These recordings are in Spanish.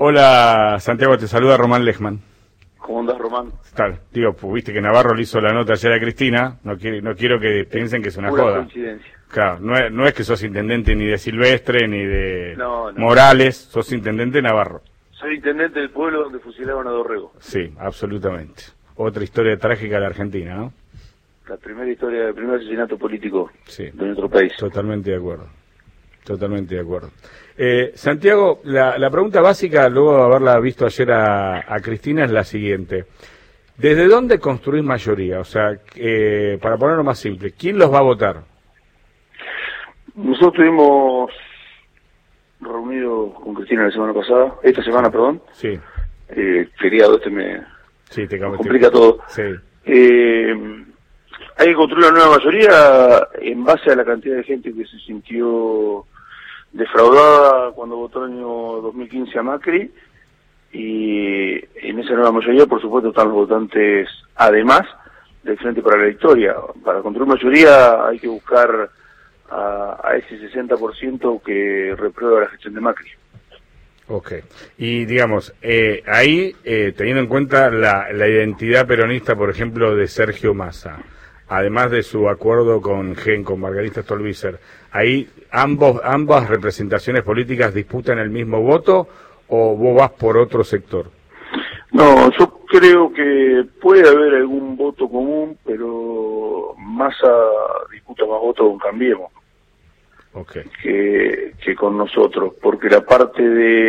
Hola Santiago, te saluda Román Lechman. ¿Cómo andás, Román? Tal, digo, pues viste que Navarro le hizo la nota ayer a Cristina, no quiero que piensen que es una Pura joda. coincidencia. Claro, no es que sos intendente ni de Silvestre ni de No. Morales, sos intendente de Navarro. Soy intendente del pueblo donde fusilaron a Dorrego. Sí, absolutamente. Otra historia trágica de la Argentina, ¿no? La primera historia, el primer asesinato político Sí. de nuestro país. Totalmente de acuerdo. Totalmente de acuerdo. Santiago, la pregunta básica, luego de haberla visto ayer a Cristina, es la siguiente. ¿Desde dónde construís mayoría? O sea, para ponerlo más simple, ¿quién los va a votar? Nosotros estuvimos reunidos con Cristina esta semana, perdón. Sí. Feriado me Sí, me complica todo. Sí. Hay que construir una nueva mayoría en base a la cantidad de gente que se sintió defraudada cuando votó en el año 2015 a Macri, y en esa nueva mayoría, por supuesto, están los votantes, además del Frente para la Victoria. Para construir mayoría hay que buscar a ese 60% que reprueba la gestión de Macri. Ok. Y digamos, ahí, teniendo en cuenta la identidad peronista, por ejemplo, de Sergio Massa, además de su acuerdo con Margarita Stolbizer, ¿ahí ambas representaciones políticas disputan el mismo voto o vos vas por otro sector? No, yo creo que puede haber algún voto común, pero Massa disputa más votos con Cambiemos. Okay. Que con nosotros, porque la parte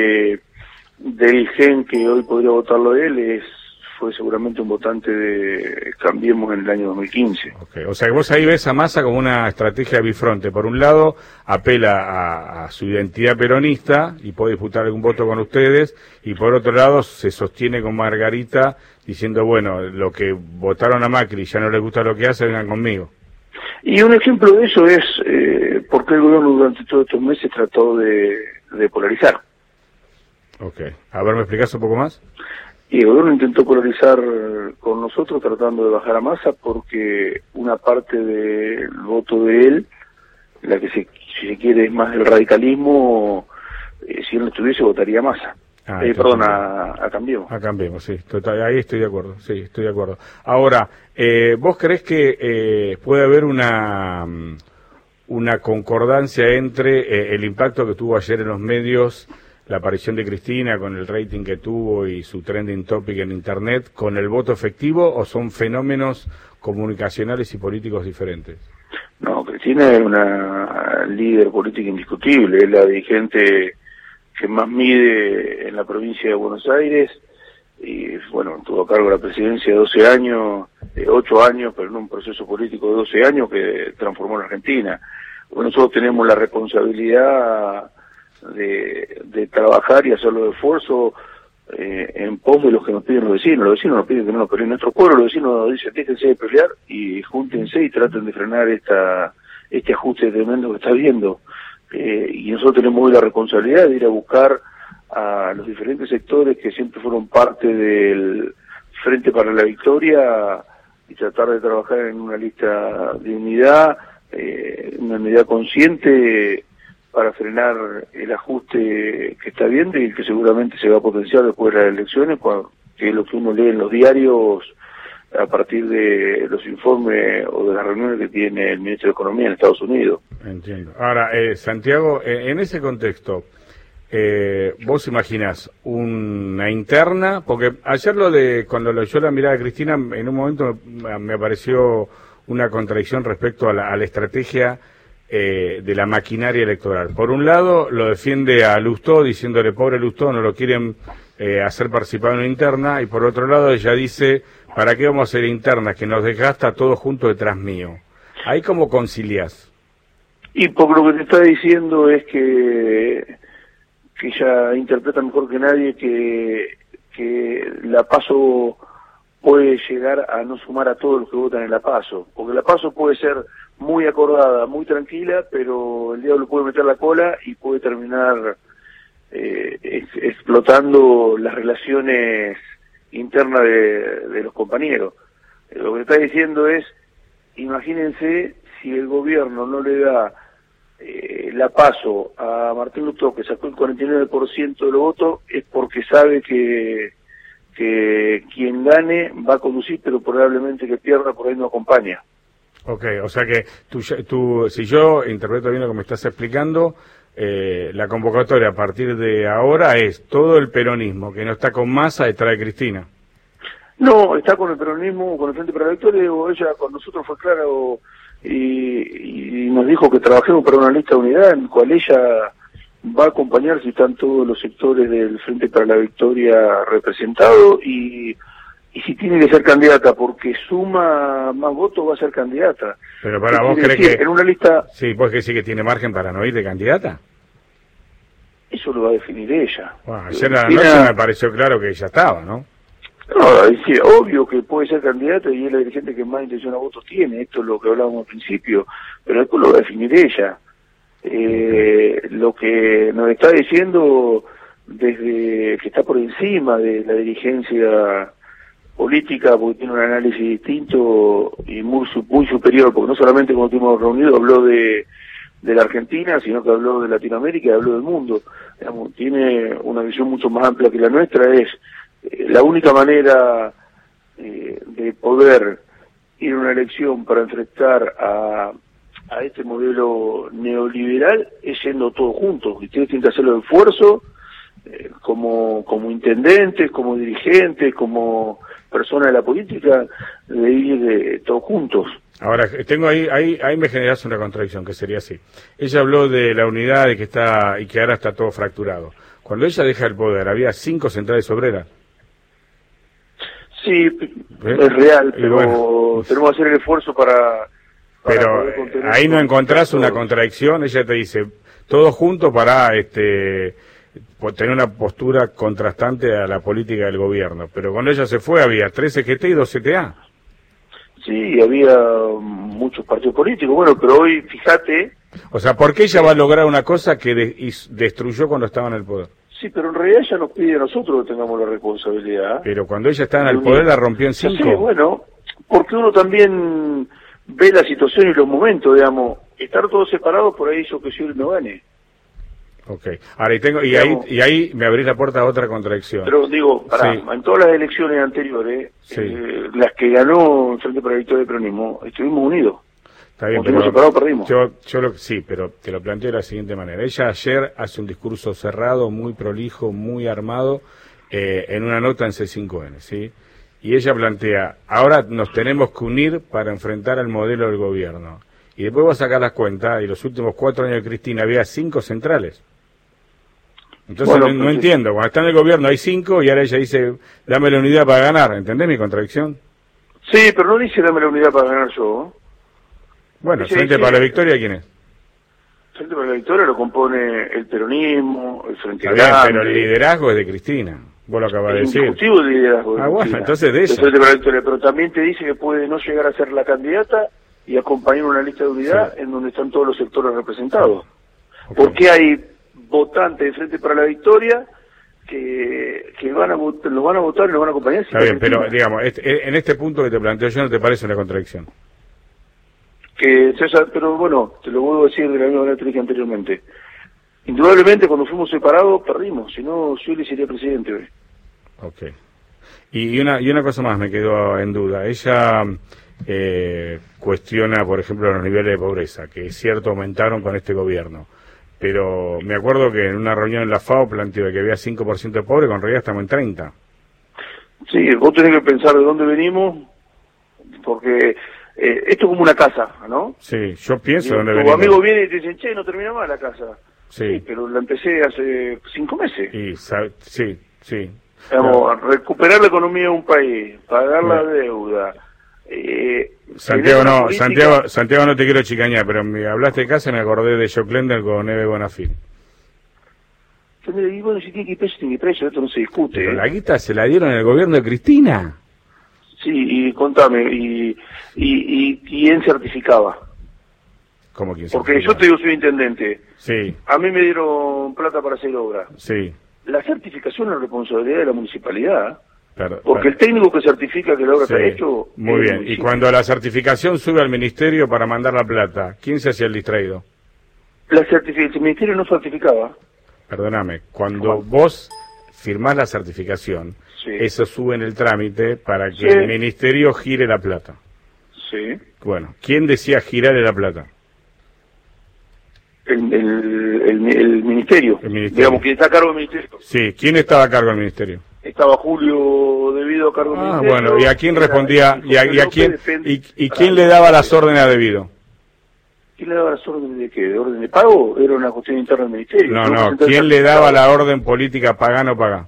del GEN que hoy podría votarlo él fue seguramente un votante de Cambiemos en el año 2015. Okay. O sea que vos ahí ves a Massa como una estrategia bifronte. Por un lado, apela a su identidad peronista y puede disputar algún voto con ustedes, y por otro lado se sostiene con Margarita diciendo, bueno, lo que votaron a Macri ya no les gusta lo que hace, vengan conmigo. Y un ejemplo de eso es por qué el gobierno durante todos estos meses trató de polarizar. Ok. A ver, ¿me explicás un poco más? Y el gobierno intentó polarizar con nosotros tratando de bajar a Massa, porque una parte del voto de él, la que si se quiere es más del radicalismo, si él no estuviese votaría a Massa. Perdón, a Cambiemos. A Cambiemos, sí. Total, ahí estoy de acuerdo, sí, estoy de acuerdo. Ahora, ¿vos creés que puede haber una concordancia entre el impacto que tuvo ayer en los medios, la aparición de Cristina con el rating que tuvo y su trending topic en Internet, con el voto efectivo, o son fenómenos comunicacionales y políticos diferentes? No, Cristina es una líder política indiscutible, es la dirigente que más mide en la provincia de Buenos Aires, y bueno, tuvo a cargo la presidencia de 12 años, 8 años, pero en un proceso político de 12 años que transformó la Argentina. Bueno, nosotros tenemos la responsabilidad de trabajar y hacer los esfuerzos en pos de los que nos piden los vecinos. Los vecinos nos piden que no nos peleen nuestro pueblo, los vecinos nos dicen déjense de pelear y júntense y traten de frenar este ajuste tremendo que está habiendo. Y nosotros tenemos hoy la responsabilidad de ir a buscar a los diferentes sectores que siempre fueron parte del Frente para la Victoria y tratar de trabajar en una lista de unidad, una unidad consciente para frenar el ajuste que está habiendo y que seguramente se va a potenciar después de las elecciones, que es lo que uno lee en los diarios a partir de los informes o de las reuniones que tiene el ministro de Economía en Estados Unidos. Entiendo. Ahora, Santiago, en ese contexto, vos imaginás una interna, porque ayer cuando yo la mirada de Cristina, en un momento me apareció una contradicción respecto a la estrategia de la maquinaria electoral. Por un lado, lo defiende a Lustó, diciéndole, pobre Lustó, no lo quieren hacer participar en una interna, y por otro lado ella dice, ¿para qué vamos a hacer internas? Que nos desgasta todo junto detrás mío. ¿Ahí cómo conciliás? Y por lo que te está diciendo es que ella interpreta mejor que nadie que la PASO puede llegar a no sumar a todos los que votan en la PASO, porque la PASO puede ser muy acordada, muy tranquila, pero el diablo puede meter la cola y puede terminar explotando las relaciones internas de los compañeros. Lo que está diciendo es, imagínense si el gobierno no le da la PASO a Martín Lustó, que sacó el 49% de los votos, es porque sabe que quien gane va a conducir, pero probablemente que pierda, por ahí no acompaña. Ok, o sea que tú, si yo interpreto bien lo que me estás explicando, la convocatoria a partir de ahora es todo el peronismo que no está con Massa detrás de Cristina. No, está con el peronismo, con el Frente para la Victoria, o ella con nosotros fue clara y nos dijo que trabajemos para una lista de unidad en la cual ella va a acompañar si están todos los sectores del Frente para la Victoria representados y si tiene que ser candidata porque suma más votos va a ser candidata. Pero para vos crees que en una lista... Sí, vos decís que tiene margen para no ir de candidata. Eso lo va a definir ella. Bueno, ayer a la noche me pareció claro que ella estaba, ¿no? No, es decir, obvio que puede ser candidata y es la dirigente que más intención a votos tiene, esto es lo que hablábamos al principio, pero después lo va a definir ella. Lo que nos está diciendo desde que está por encima de la dirigencia política, porque tiene un análisis distinto y muy superior, porque no solamente cuando estuvimos reunidos habló de la Argentina, sino que habló de Latinoamérica y habló del mundo. Digamos, tiene una visión mucho más amplia que la nuestra, es la única manera de poder ir a una elección para enfrentar a este modelo neoliberal es yendo todos juntos, y ustedes tienen que hacerlo de esfuerzo, como intendentes, como dirigentes, como personas de la política, de ir todos juntos. Ahora, tengo ahí me generas una contradicción, que sería así. Ella habló de la unidad, de que está, y que ahora está todo fracturado. Cuando ella deja el poder, había 5 centrales obreras. Sí, es real, pero bueno, tenemos que hacer el esfuerzo para pero ahí no encontrás una contradicción. Ella te dice, todos juntos para tener una postura contrastante a la política del gobierno. Pero cuando ella se fue había 3 CGT y 2 CTA. Sí, había muchos partidos políticos, bueno, pero hoy, fíjate... O sea, ¿por qué ella va a lograr una cosa que destruyó cuando estaba en el poder? Sí, pero en realidad ella nos pide a nosotros que tengamos la responsabilidad. Pero cuando ella estaba en el poder la rompió en 5. Sí, bueno, porque uno también ve la situación y los momentos, digamos. Estar todos separados por ahí hizo que Scioli no gane. Ok. Ahora, y ahí me abrís la puerta a otra contradicción. Pero digo, sí, en todas las elecciones anteriores, sí, las que ganó el Frente para la Victoria del Peronismo, estuvimos unidos. Está bien, pero separado, perdimos. Sí, pero te lo planteo de la siguiente manera. Ella ayer hace un discurso cerrado, muy prolijo, muy armado, en una nota en C5N, ¿sí? Y ella plantea, ahora nos tenemos que unir para enfrentar al modelo del gobierno. Y después va a sacar las cuentas, y los últimos 4 años de Cristina había 5 centrales. Entonces bueno, no entiendo, cuando está en el gobierno hay 5 y ahora ella dice, dame la unidad para ganar. ¿Entendés mi contradicción? Sí, pero no dice dame la unidad para ganar yo. Bueno, el Frente para la Victoria, ¿quién es? El Frente para la Victoria lo compone el peronismo, el Frente Grande. Pero el liderazgo es de Cristina, vos lo acabas de decir. El liderazgo de Cristina. Bueno, entonces de ella. El Frente para la Victoria, pero también te dice que puede no llegar a ser la candidata y acompañar una lista de unidad, sí, en donde están todos los sectores representados. Sí. Okay. Porque hay votantes de Frente para la Victoria que los van a votar y los van a acompañar. Está bien, pero digamos, en este punto que te planteo yo, ¿no te parece una contradicción? César, pero bueno, te lo vuelvo a decir de la misma manera que te dije anteriormente. Indudablemente cuando fuimos separados perdimos, si no Scioli sería presidente hoy. Ok. Y una cosa más me quedó en duda. Ella cuestiona, por ejemplo, los niveles de pobreza, que es cierto aumentaron con este gobierno. Pero me acuerdo que en una reunión en la FAO planteó que había 5% de pobres, con realidad estamos en 30. Sí, vos tenés que pensar de dónde venimos, porque esto es como una casa, ¿no? Sí, yo pienso de dónde venimos. Tu amigo viene y te dice, che, no termina más la casa. Sí, pero la empecé hace 5 meses. Y sí. Digamos, recuperar la economía de un país, pagar la deuda. Santiago, no te quiero chicañar, pero me hablaste de casa y me acordé de Joe Klender con Eve Bonafil. Y bueno, si tiene que ir preso, esto no se discute. Pero la guita se la dieron en el gobierno de Cristina. Sí, y contame, ¿y quién certificaba? ¿Cómo quién certificaba? Porque yo te digo, soy intendente. Sí. A mí me dieron plata para hacer obra. Sí. La certificación es la responsabilidad de la municipalidad. Porque el técnico que certifica que la obra está hecho... Muy bien, y cuando la certificación sube al ministerio para mandar la plata, ¿quién se hacía el distraído? El ministerio no certificaba. Perdóname, cuando vos firmás la certificación, Sí. eso sube en el trámite para que Sí. el ministerio gire la plata. Sí. Bueno, ¿quién decía girarle la plata? El ministerio. El ministerio. Digamos que está a cargo del ministerio. Sí, ¿quién estaba a cargo del ministerio? Estaba Julio Devido a cargo del ministerio. Bueno, ¿y a quién respondía? ¿Y y quién le daba las órdenes a Debido? ¿Quién le daba las órdenes de qué? ¿De orden de pago? Era una cuestión interna del ministerio. No, ¿quién le daba la orden política paga no paga?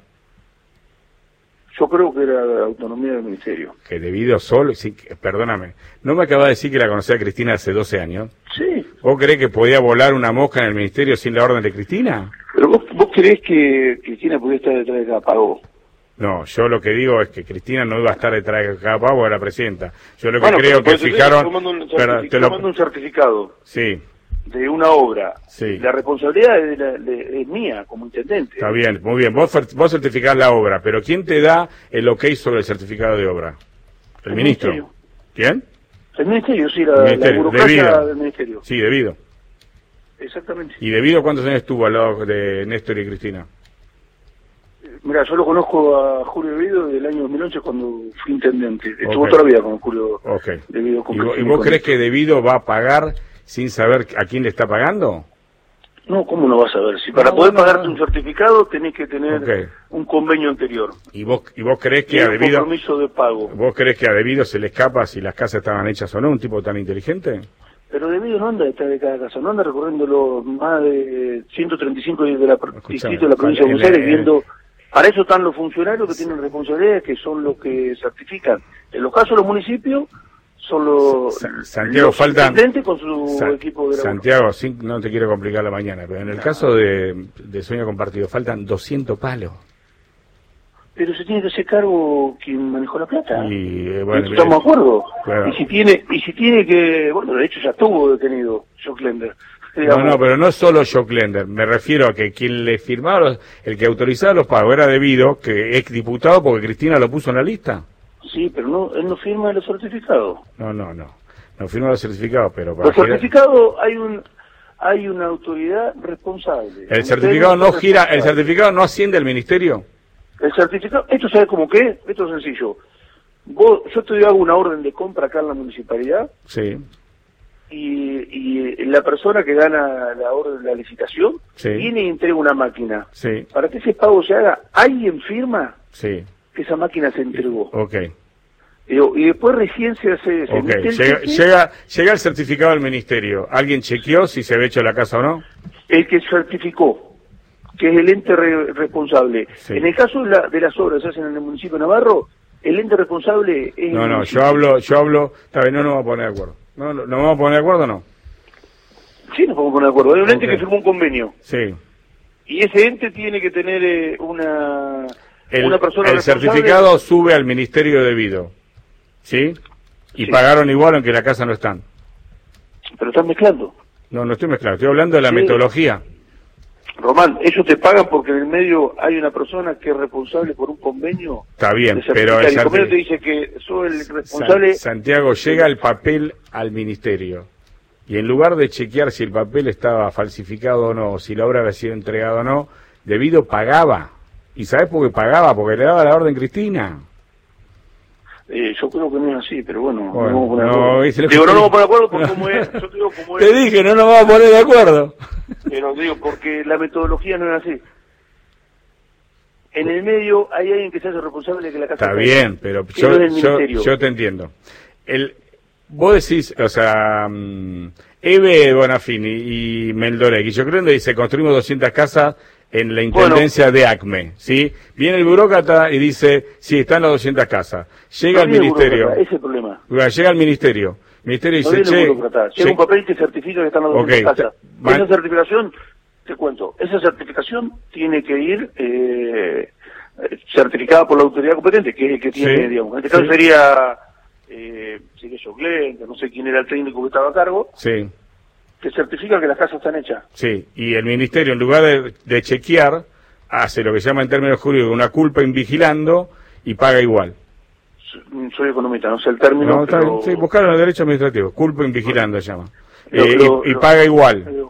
Yo creo que era la autonomía del ministerio. Que Debido solo, sí, perdóname, ¿no me acaba de decir que la conocía Cristina hace 12 años? Sí. ¿Vos creés que podía volar una mosca en el ministerio sin la orden de Cristina? Pero vos creés que Cristina podía estar detrás de cada pago. No, yo lo que digo es que Cristina no iba a estar detrás de cada pavo, era presidenta. Yo lo que Bueno, creo pero que fijaron... tomando Pero un certificado Sí, de una obra. Sí. La responsabilidad es mía como intendente. está bien, muy bien. Vos certificás la obra, pero ¿quién te da el ok sobre el certificado de obra? ¿El ministro? Ministerio. ¿Quién? El ministerio, sí, El la ministerio, burocracia Debido. del ministerio. Sí, Debido. Exactamente. ¿Y Debido cuántos años estuvo al lado de Néstor y Cristina? Mira, yo lo conozco a Julio Devido desde el año 2011 cuando fui intendente. Estuvo Ok. toda la vida con Julio Ok. Devido. ¿Y vos creés que Debido va a pagar sin saber a quién le está pagando? No, ¿cómo no vas a ver? Si para No, poder bueno, pagarte no. un certificado tenés que tener Ok. un convenio anterior. ¿Y vos creés Y que a un Debido... compromiso de pago. ¿Vos creés que a Debido se le escapa si las casas estaban hechas o no? ¿Un tipo tan inteligente? Pero Debido no anda detrás de cada casa, no anda recorriendo los más de 135 de la distritos de la provincia de Buenos Aires viendo... Para eso están los funcionarios que tienen responsabilidades, que son los que certifican. En los casos de los municipios, son los, Santiago, los faltan... intendentes con su equipo de laburo. Santiago, no te quiero complicar la mañana, pero en el caso de Sueño Compartido faltan 200 palos. Pero se tiene que hacer cargo quien manejó la plata. Y, bueno, ¿Estamos de acuerdo? Claro. Y si tiene que... Bueno, de hecho ya estuvo detenido Jock Lender. No, pero no es solo Jock Lender, me refiero a que quien le firmaba, el que autorizaba los pagos era Debido, que es diputado porque Cristina lo puso en la lista. Sí, pero no, él no firma los certificados. No firma los certificados, pero... Los certificados hay una autoridad responsable. El certificado no gira, el certificado no asciende al ministerio. El certificado, ¿esto sabe cómo qué? Esto es sencillo. Yo te hago una orden de compra acá en la municipalidad Sí, y la persona que gana la orden de la licitación Sí. viene y entrega una máquina. sí, Para que ese pago se haga, alguien firma sí, que esa máquina se entregó. ok. Y después recién se hace... se Ok, emite el cheque. llega el certificado al ministerio. ¿Alguien chequeó si se había hecho la casa o no? El que certificó, que es el ente responsable. Sí. En el caso de las obras que se hacen en el municipio de Navarro, el ente responsable es... el No, municipio. yo hablo, está bien, no nos vamos a poner de acuerdo. ¿No vamos a poner de acuerdo o no? Sí, nos podemos poner de acuerdo. Hay un ente Ok. que firmó un convenio. Sí. Y ese ente tiene que tener una persona El responsable. certificado sube al ministerio debido, ¿sí? Y Sí. pagaron igual aunque la casa no están. Pero están mezclando. No estoy mezclando, estoy hablando de la Sí. metodología. Román, ellos te pagan porque en el medio hay una persona que es responsable por un convenio. Está bien, de pero certificar. el Y el convenio te certi- dice que soy el responsable... Santiago, llega el papel al ministerio y en lugar de chequear si el papel estaba falsificado o no, si la obra había sido entregada o no, debido pagaba. ¿Y sabés por qué pagaba? Porque le daba la orden Cristina. Yo creo que no es así, pero bueno, Bueno, no vamos a poner de no, acuerdo. ese lo Digo, que no nos te- vamos a poner de acuerdo por cómo es. Yo te digo cómo Te es. dije, no nos vamos a poner de acuerdo. Pero digo, porque la metodología no es así. En el medio hay alguien que se hace responsable de que la casa Está esté bien, ahí, pero que no es del ministerio. yo te entiendo. Vos decís, o sea, Eve Bonafini y Meldorek, yo creo que dice, construimos 200 casas en la intendencia de ACME, ¿sí? Viene el burócrata y dice, sí, están las 200 casas. Llega No al viene el ministerio. burócrata, ese es el problema. Llega al ministerio. El ministerio No dice, viene el che, burócrata. Llega che, un papel que certifica que están las 200 Ok, casas. van- Esa certificación, te cuento, esa certificación tiene que ir certificada por la autoridad competente, que es el que tiene, Sí, digamos. En este caso sí. sería Jock Lender, no sé quién era el técnico que estaba a cargo, sí, que certifica que las casas están hechas. sí, y el ministerio, en lugar de chequear, hace lo que se llama en términos jurídicos una culpa invigilando y paga igual. Soy economista, no sé el término, No, está pero... bien, sí, buscaron el derecho administrativo, culpa invigilando se llama. Lo- Y paga igual.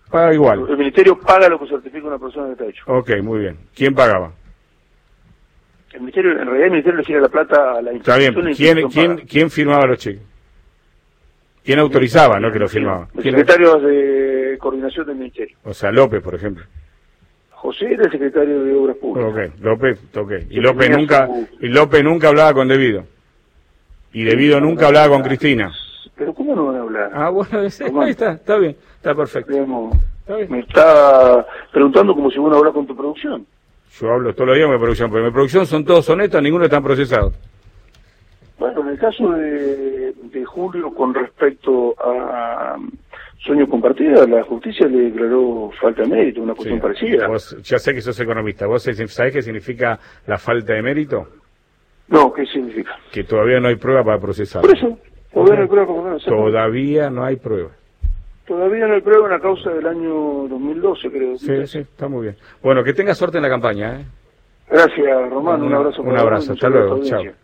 Paga igual. El ministerio paga lo que certifica una persona que está hecho. Ok, muy bien. ¿Quién pagaba? El ministerio, en realidad el ministerio le gira la plata a la Está bien. ¿Quién firmaba los cheques? ¿Quién autorizaba, no que lo firmaba? El secretario de coordinación del ministerio. O sea, López, por ejemplo. José era el secretario de Obras Públicas. Ok, López, ok. Y López nunca hablaba con Debido. Y Debido nunca hablaba con Cristina. Pero ¿cómo no van a hablar? Ah, bueno, ahí está bien, está perfecto. Digamos, Está bien. me está preguntando como si uno habla con tu producción. Yo hablo todos los días con mi producción, pero mi producción son todos honestos, ninguno están procesados. Bueno, en el caso de Julio, con respecto a Sueño Compartida, la justicia le declaró falta de mérito, una cuestión parecida. Vos, ya sé que sos economista, ¿vos sabés qué significa la falta de mérito? No, ¿qué significa? Que todavía no hay prueba para procesar. Por eso, todavía no hay prueba para procesar. Todavía no hay prueba. Todavía no hay prueba en la causa del año 2012, creo. Sí, está muy bien. Bueno, que tenga suerte en la campaña, ¿eh? Gracias, Román. Un abrazo. Un abrazo, hasta luego, chao.